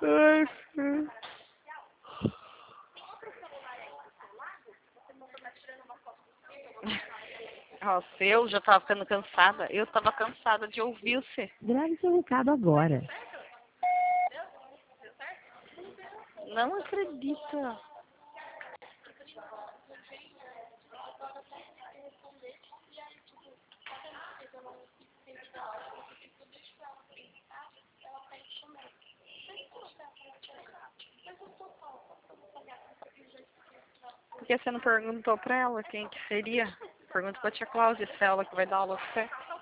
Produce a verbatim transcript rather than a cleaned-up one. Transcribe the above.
Ai, ai. Ó, o seu já tava ficando cansada. Eu tava cansada de ouvir você. Grave seu recado agora. Não acredito. Por que você não perguntou pra ela quem que seria? Pergunta pra tia Cláudia se é ela que vai dar aula pra você.